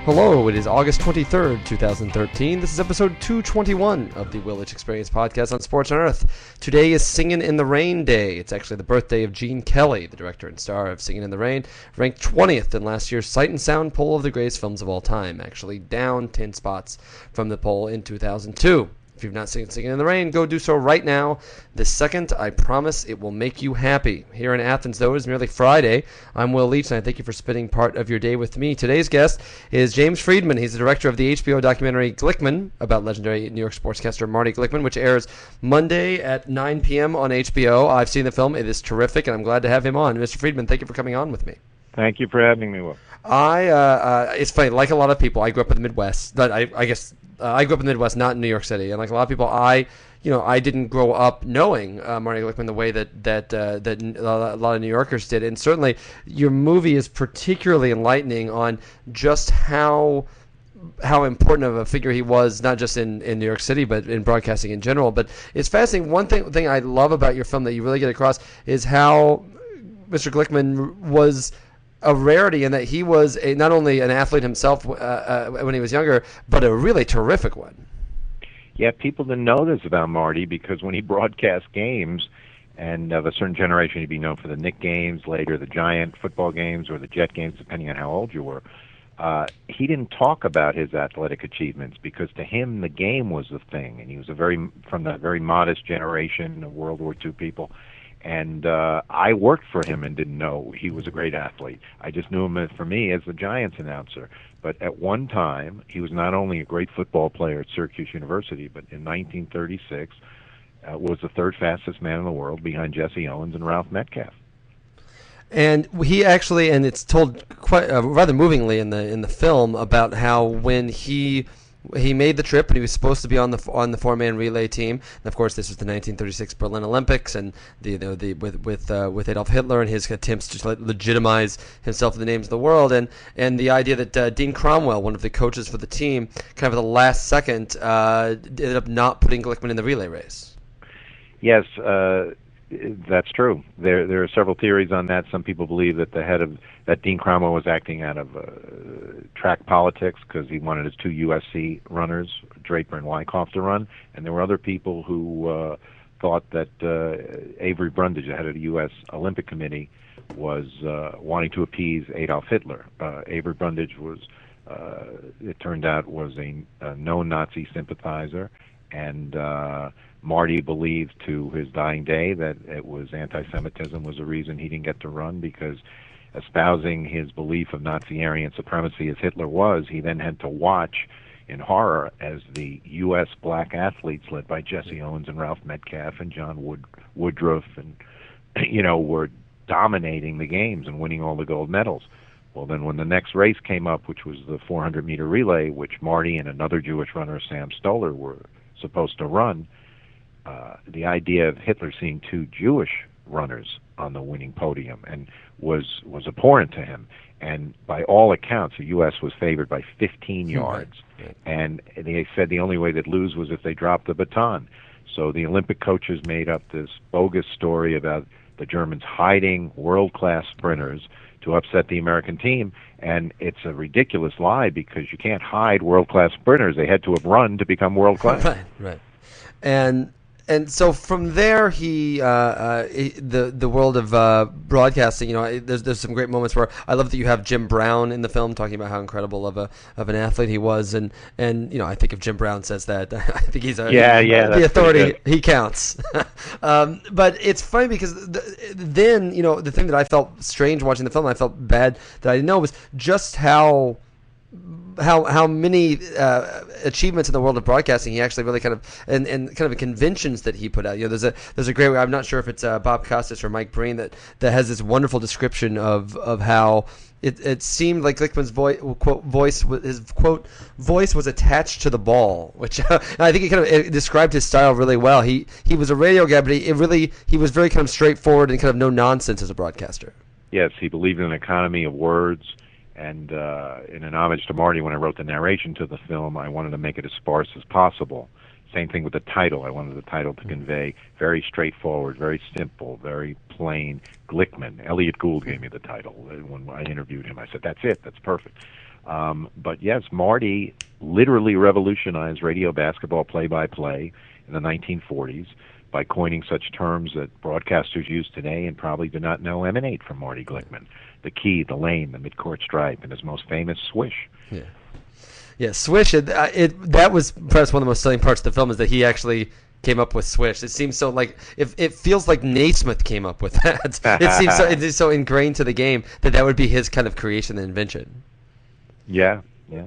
Hello, it is August 23rd, 2013. This is episode 221 of the Willage Experience podcast on Sports on Earth. Today is Singin' in the Rain Day. It's actually the birthday of Gene Kelly, the director and star of Singin' in the Rain, ranked 20th in last year's Sight and Sound poll of the greatest films of all time, actually down 10 spots from the poll in 2002. If you've not seen Singin' in the Rain, go do so right now. This second, I promise it will make you happy. Here in Athens, though, it is merely Friday. I'm Will Leach, and I thank you for spending part of your day with me. Today's guest is James Friedman. He's the director of the HBO documentary Glickman, about legendary New York sportscaster Marty Glickman, which airs Monday at 9 p.m. on HBO. I've seen the film. It is terrific, and I'm glad to have him on. Mr. Friedman, thank you for coming on with me. Thank you for having me, Will. It's funny, like a lot of people, I grew up in the Midwest, but I guess I grew up in the Midwest, not in New York City, and like a lot of people, I didn't grow up knowing Marty Glickman the way that a lot of New Yorkers did, and certainly your movie is particularly enlightening on just how important of a figure he was, not just in New York City, but in broadcasting in general. But it's fascinating. One thing I love about your film that you really get across is how Mr. Glickman was a rarity in that he was not only an athlete himself when he was younger, but a really terrific one. Yeah, people didn't know this about Marty because when he broadcast games, and of a certain generation, he'd be known for the Knick games, later the Giant football games or the Jet games, depending on how old you were. He didn't talk about his athletic achievements because to him the game was the thing, and he was from that very modest generation of World War II people. And I worked for him and didn't know he was a great athlete. I just knew him, for me, as the Giants announcer. But at one time, he was not only a great football player at Syracuse University, but in 1936 was the third fastest man in the world behind Jesse Owens and Ralph Metcalf. And he actually, and it's told quite rather movingly in the film about how when he made the trip and he was supposed to be on the four-man relay team. And of course, this was the 1936 Berlin Olympics, and with Adolf Hitler and his attempts to legitimize himself in the names of the world, and the idea that Dean Cromwell, one of the coaches for the team, kind of at the last second, ended up not putting Glickman in the relay race. Yes, that's true. There are several theories on that. Some people believe that that Dean Cromwell was acting out of track politics because he wanted his two USC runners, Draper and Wyckoff, to run. And there were other people who thought that Avery Brundage, the head of the U.S. Olympic Committee, was wanting to appease Adolf Hitler. Avery Brundage it turned out, was a known Nazi sympathizer, and Marty believed to his dying day that it was anti-Semitism was the reason he didn't get to run, because espousing his belief of Nazi Aryan supremacy as Hitler was, he then had to watch in horror as the U.S. black athletes led by Jesse Owens and Ralph Metcalf and John Woodruff and were dominating the games and winning all the gold medals. Well, then when the next race came up, which was the 400-meter relay, which Marty and another Jewish runner, Sam Stoller, were supposed to run, the idea of Hitler seeing two Jewish runners on the winning podium and was abhorrent to him. And by all accounts, the U.S. was favored by 15 yards. And they said the only way they'd lose was if they dropped the baton. So the Olympic coaches made up this bogus story about the Germans hiding world-class sprinters to upset the American team. And it's a ridiculous lie because you can't hide world-class sprinters. They had to have run to become world-class. Right. And so from there, the world of broadcasting. There's some great moments where I love that you have Jim Brown in the film talking about how incredible of an athlete he was, and I think if Jim Brown says that, I think he's the authority. He counts. But it's funny because then the thing that I felt strange watching the film, I felt bad that I didn't know, was just how many achievements in the world of broadcasting he actually really kind of and kind of conventions that he put out. There's a great, I'm not sure if it's Bob Costas or Mike Breen that has this wonderful description of how it seemed like Glickman's voice was attached to the ball, which I think he kind of described his style really well. He was a radio guy, but he was very kind of straightforward and kind of no nonsense as a broadcaster. Yes, he believed in an economy of words. And in an homage to Marty, when I wrote the narration to the film, I wanted to make it as sparse as possible. Same thing with the title. I wanted the title to convey very straightforward, very simple, very plain Glickman. Elliot Gould gave me the title when I interviewed him. I said, that's it, that's perfect. But yes, Marty literally revolutionized radio basketball play-by-play in the 1940s by coining such terms that broadcasters use today and probably do not know emanate from Marty Glickman. The key, the lane, the midcourt stripe, and his most famous swish. Yeah. Yeah, swish. That was perhaps one of the most selling parts of the film is that he actually came up with swish. It seems so like it feels like Naismith came up with that. It is so ingrained to the game that would be his kind of creation and invention. Yeah.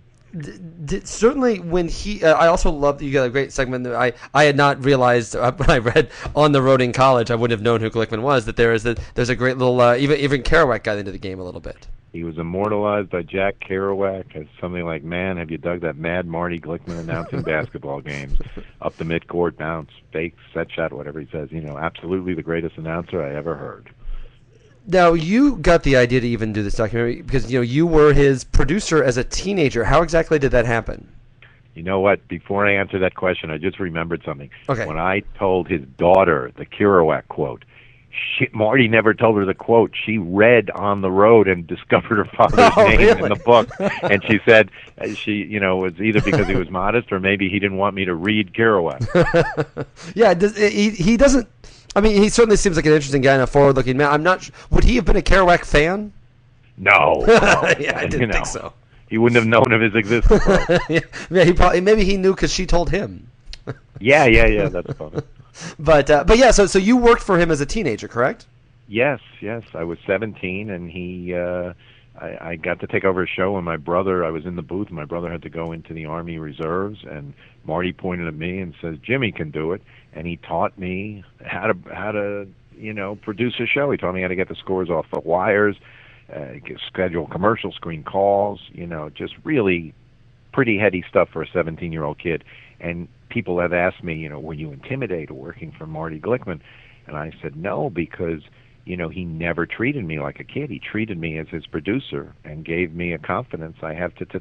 Certainly, when he, I also love that you got a great segment that I had not realized when I read On the Road in College. I wouldn't have known who Glickman was. That there's a great little even Kerouac got into the game a little bit. He was immortalized by Jack Kerouac as something like, "Man, have you dug that mad Marty Glickman announcing basketball games up the midcourt, bounce, fake, set shot, whatever he says. Absolutely the greatest announcer I ever heard." Now, you got the idea to even do this documentary because you were his producer as a teenager. How exactly did that happen? You know what? Before I answer that question, I just remembered something. Okay. When I told his daughter the Kerouac quote, Marty never told her the quote. She read On the Road and discovered her father's name in the book. And she said it was either because he was modest or maybe he didn't want me to read Kerouac. Yeah, he doesn't. I mean, he certainly seems like an interesting guy and a forward-looking man. I'm not. Would he have been a Kerouac fan? No. Yeah, I didn't think so. He wouldn't have known of his existence. Yeah, maybe he knew because she told him. Yeah. That's funny. But yeah, so you worked for him as a teenager, correct? Yes. I was 17, and I got to take over a show. And I was in the booth. And my brother had to go into the Army Reserves, and Marty pointed at me and says, "Jimmy can do it." And he taught me how to produce a show. He taught me how to get the scores off the wires, schedule commercial screen calls. Just really pretty heady stuff for a 17-year-old kid. And people have asked me, were you intimidated working for Marty Glickman? And I said no, because he never treated me like a kid. He treated me as his producer and gave me a confidence I have to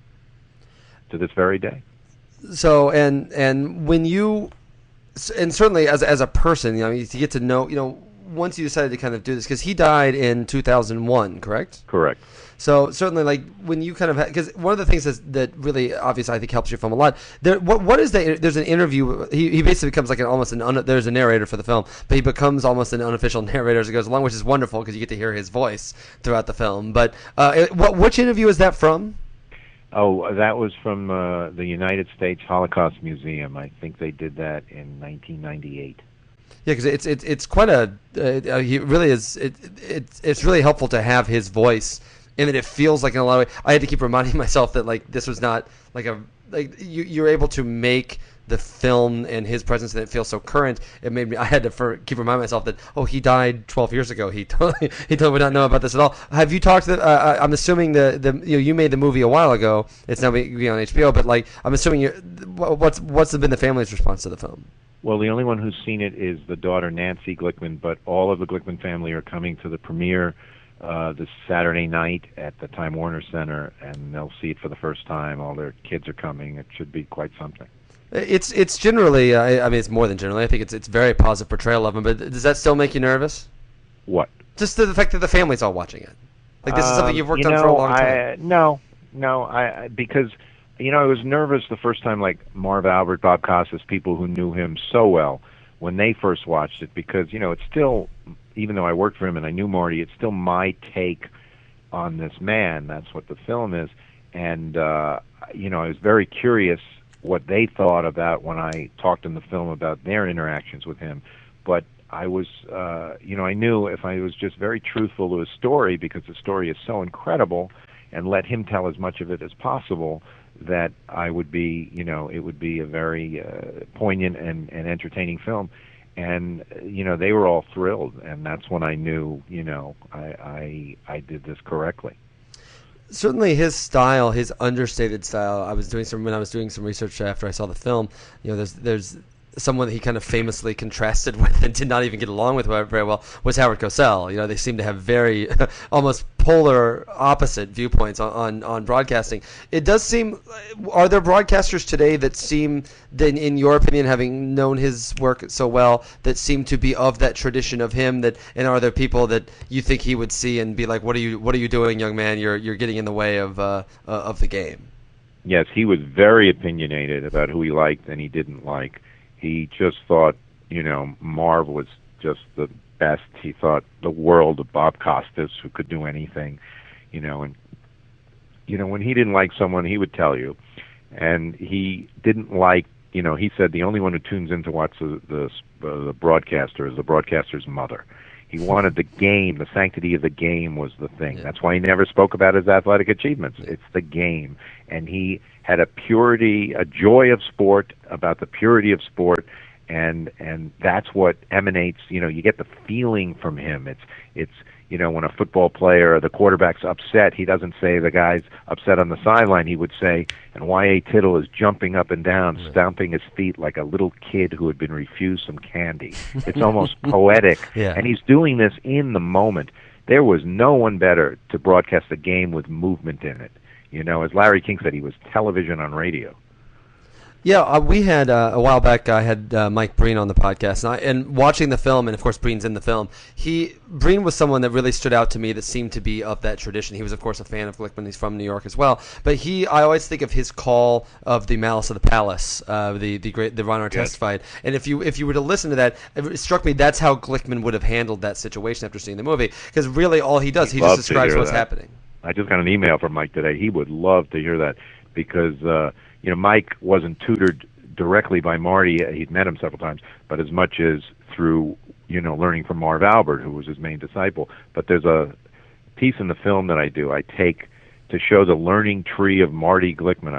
this very day. So and when you, and certainly as a person, you get to know, once you decided to kind of do this, because he died in 2001, correct? Correct. So certainly, like when you kind of, because one of the things that really obviously I think helps your film a lot. What is that? There's an interview. He basically becomes like there's a narrator for the film, but he becomes almost an unofficial narrator as it goes along, which is wonderful because you get to hear his voice throughout the film. But which interview is that from? Oh, that was from the United States Holocaust Museum. I think they did that in 1998. Yeah, because it's quite he really is. It's really helpful to have his voice. And that it feels like in a lot of ways, I had to keep reminding myself that like this was not you're able to make the film and his presence and it feels so current. It made me. I had to keep reminding myself that he died 12 years ago. He totally would not know about this at all. Have you talked to? I'm assuming you made the movie a while ago. It's now being on HBO, but like I'm assuming what's been the family's response to the film? Well, the only one who's seen it is the daughter Nancy Glickman, but all of the Glickman family are coming to the premiere this Saturday night at the Time Warner Center, and they'll see it for the first time. All their kids are coming. It should be quite something. It's generally, I mean, it's more than generally. I think it's very positive portrayal of him. But does that still make you nervous? What? Just the fact that the family's all watching it. Like this is something you've worked on for a long time. No, because I was nervous the first time. Like Marv Albert, Bob Costas, people who knew him so well when they first watched it, because it's still. Even though I worked for him and I knew Marty, it's still my take on this man. That's what the film is. And, I was very curious what they thought about when I talked in the film about their interactions with him. But I was, I knew if I was just very truthful to his story, because the story is so incredible, and let him tell as much of it as possible, that I would be, it would be a very poignant and entertaining film. And they were all thrilled, and that's when I knew I did this correctly. Certainly, his understated style. When I was doing some research after I saw the film. There's someone that he kind of famously contrasted with and did not even get along with very well was Howard Cosell. You know, they seem to have very almost polar opposite viewpoints on broadcasting. It does seem, are there broadcasters today that seem, in your opinion, having known his work so well, that seem to be of that tradition of him, that, and are there people that you think he would see and be like, what are you doing, young man? You're getting in the way of the game? Yes, he was very opinionated about who he liked and he didn't like. He just thought, Marv was just the best. He thought the world of Bob Costas, who could do anything, and when he didn't like someone, he would tell you. And he didn't like, he said the only one who tunes in to watch the broadcaster is the broadcaster's mother. He wanted the game, the sanctity of the game was the thing. Yeah. That's why he never spoke about his athletic achievements. Yeah. It's the game. And he had a purity, a joy of sport, about the purity of sport, and that's what emanates, you get the feeling from him. It's when a football player or the quarterback's upset, he doesn't say the guy's upset on the sideline. He would say, and Y.A. Tittle is jumping up and down, stomping his feet like a little kid who had been refused some candy. It's almost poetic. Yeah. And he's doing this in the moment. There was no one better to broadcast a game with movement in it. As Larry King said, he was television on radio. Yeah, we had a while back. I had Mike Breen on the podcast, and watching the film, and of course Breen's in the film. Breen was someone that really stood out to me, that seemed to be of that tradition. He was, of course, a fan of Glickman. He's from New York as well. But I always think of his call of the Malice of the Palace, the Ron Artest fight. And if you were to listen to that, it struck me that's how Glickman would have handled that situation after seeing the movie, because really all he does, he just describes what's happening. I just got an email from Mike today. He would love to hear that because. Mike wasn't tutored directly by Marty. He'd met him several times, but as much as through, learning from Marv Albert, who was his main disciple. But there's a piece in the film that I take to show the learning tree of Marty Glickman.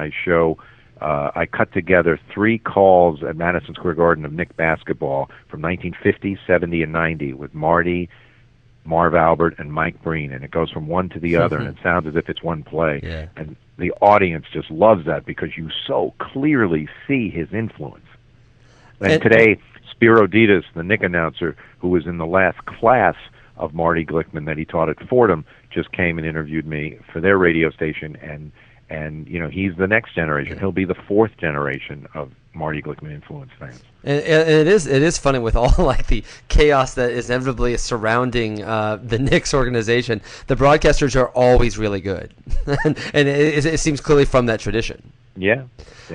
I cut together 3 calls at Madison Square Garden of Knick basketball from 1950, 70, and 90 with Marty, Marv Albert, and Mike Breen, and it goes from one to the other, and it sounds as if it's one play. Yeah. And the audience just loves that because you so clearly see his influence. And today, Spiro Ditas, the Knick announcer, who was in the last class of Marty Glickman that he taught at Fordham, just came and interviewed me for their radio station, and he's the next generation. He'll be the 4th generation of Marty Glickman influence fans. And it is funny with all like the chaos that is inevitably surrounding the Knicks organization. The broadcasters are always really good, and it seems clearly from that tradition. Yeah.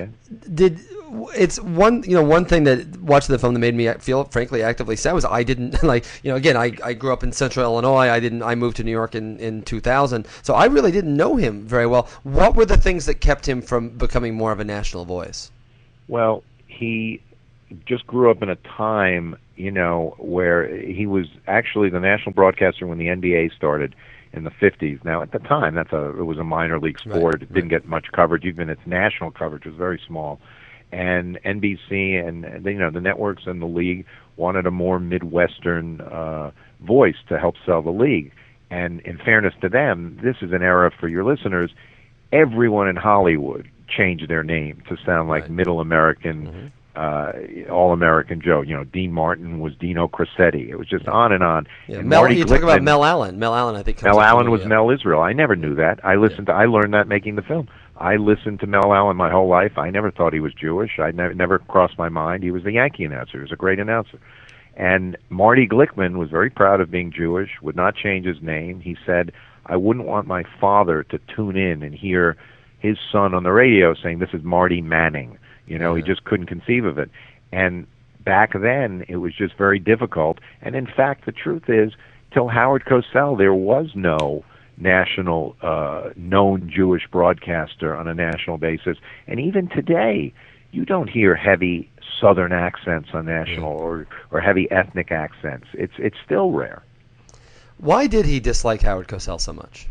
It's one thing that watching the film that made me feel frankly actively sad was I didn't again I grew up in Central Illinois. I moved to New York in 2000, so I really didn't know him very well. What were the things that kept him from becoming more of a national voice? Well, he just grew up in a time, where he was actually the national broadcaster when the NBA started in the 50s. Now, at the time, it was a minor league sport. Right, it didn't get much coverage. Even its national coverage was very small. And NBC and the networks and the league wanted a more Midwestern voice to help sell the league. And in fairness to them, this is an era for your listeners. Everyone in Hollywood changed their name to sound like Middle American, All-American Joe. Dean Martin was Dino Crissetti. It was just on and on. Yeah, and you talk about Mel Allen. Mel Allen, I think. Mel Allen was Mel Israel. I never knew that. I learned that making the film. I listened to Mel Allen my whole life. I never thought he was Jewish. I never crossed my mind. He was a Yankee announcer. He was a great announcer. And Marty Glickman was very proud of being Jewish, would not change his name. He said, I wouldn't want my father to tune in and hear his son on the radio saying, this is Marty Manning. He just couldn't conceive of it. And back then, it was just very difficult. And in fact, the truth is, till Howard Cosell, there was no national known Jewish broadcaster on a national basis. And even today, you don't hear heavy Southern accents on national or heavy ethnic accents. It's still rare. Why did he dislike Howard Cosell so much?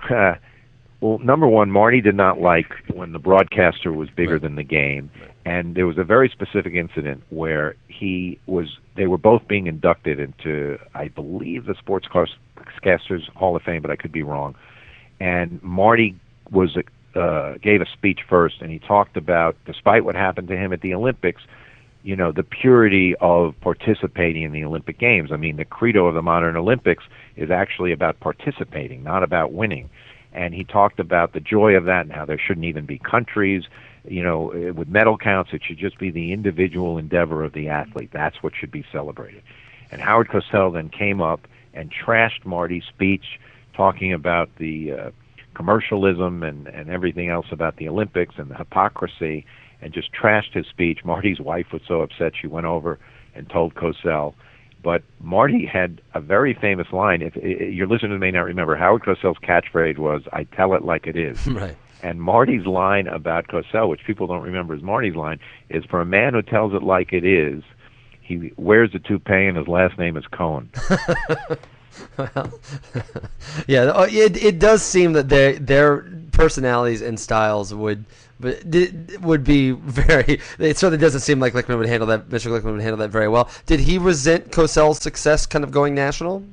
Well, number one, Marty did not like when the broadcaster was bigger than the game. And there was a very specific incident where they were both being inducted into, I believe, the Sportscasters Hall of Fame, but I could be wrong. And Marty gave a speech first, and he talked about, despite what happened to him at the Olympics, the purity of participating in the Olympic Games. I mean, the credo of the modern Olympics is actually about participating, not about winning. And he talked about the joy of that and how there shouldn't even be countries, with medal counts. It should just be the individual endeavor of the athlete. That's what should be celebrated. And Howard Cosell then came up and trashed Marty's speech, talking about the commercialism and everything else about the Olympics and the hypocrisy, and just trashed his speech. Marty's wife was so upset she went over and told Cosell. But Marty had a very famous line. If your listeners may not remember, Howard Cosell's catchphrase was, "I tell it like it is." Right. And Marty's line about Cosell, which people don't remember as Marty's line, is, "For a man who tells it like it is, he wears a toupee and his last name is Cohen." Well, yeah, it does seem that their personalities and styles would be very. It certainly doesn't seem like Mr. Glickman would handle that very well. Did he resent Cosell's success, kind of going national?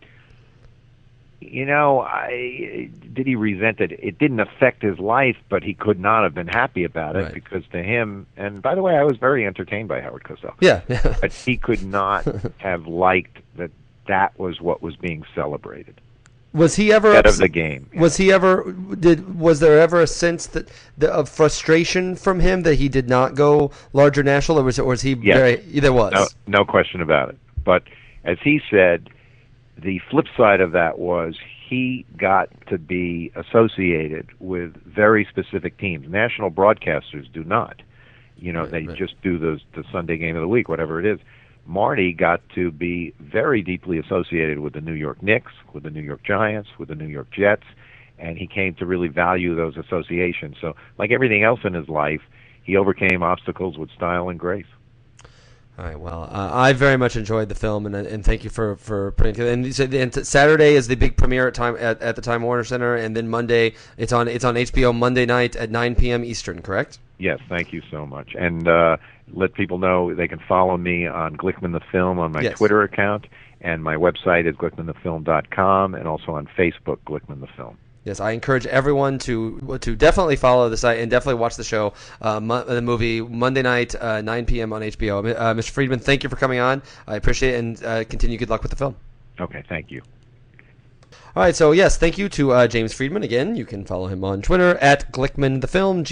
Did he resent it? It didn't affect his life, but he could not have been happy about it, because to him, and by the way, I was very entertained by Howard Cosell. Yeah. But he could not have liked that was what was being celebrated. Was he ever out of the game? Was he ever Was there ever a sense of frustration from him that he did not go larger national, or was he? Yes. There was no question about it. But as he said, the flip side of that was he got to be associated with very specific teams. National broadcasters do not. They just do the Sunday game of the week, whatever it is. Marty got to be very deeply associated with the New York Knicks, with the New York Giants, with the New York Jets, and he came to really value those associations. So, like everything else in his life, he overcame obstacles with style and grace. All right. Well, I very much enjoyed the film, and thank you for putting it together. And you said Saturday is the big premiere at the Time Warner Center, and then Monday it's on HBO Monday night at 9 p.m. Eastern. Correct? Yes. Thank you so much. And let people know they can follow me on Glickman the Film on my Twitter account, and my website is glickmanthefilm.com, and also on Facebook, Glickman the Film. Yes, I encourage everyone to definitely follow the site and definitely watch the show, the movie, Monday night, 9 p.m. on HBO. Mr. Friedman, thank you for coming on. I appreciate it, and continue good luck with the film. Okay, thank you. All right, so yes, thank you to James Friedman. Again, you can follow him on Twitter at Glickman the Film,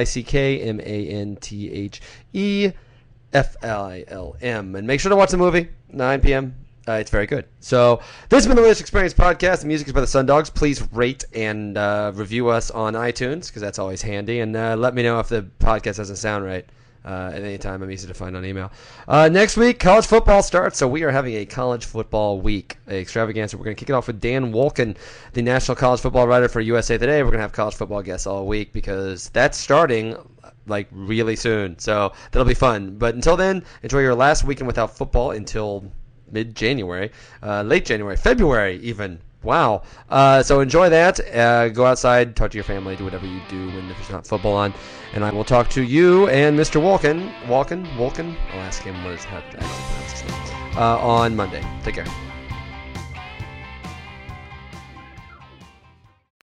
GlickManTheFilm. And make sure to watch the movie, 9 p.m. It's very good. So this has been the Willich Experience Podcast. The music is by the Sundogs. Please rate and review us on iTunes, because that's always handy. And let me know if the podcast doesn't sound right at any time. I'm easy to find on email. Next week, college football starts, so we are having a college football week extravaganza. We're going to kick it off with Dan Wolken, the national college football writer for USA Today. We're going to have college football guests all week, because that's starting really soon. So that'll be fun. But until then, enjoy your last weekend without football until mid-January, late January, February even. Wow. So enjoy that. Go outside, talk to your family, do whatever you do when there's not football on. And I will talk to you and Mr. Wolken. I'll ask him how to actually pronounce his name. On Monday. Take care.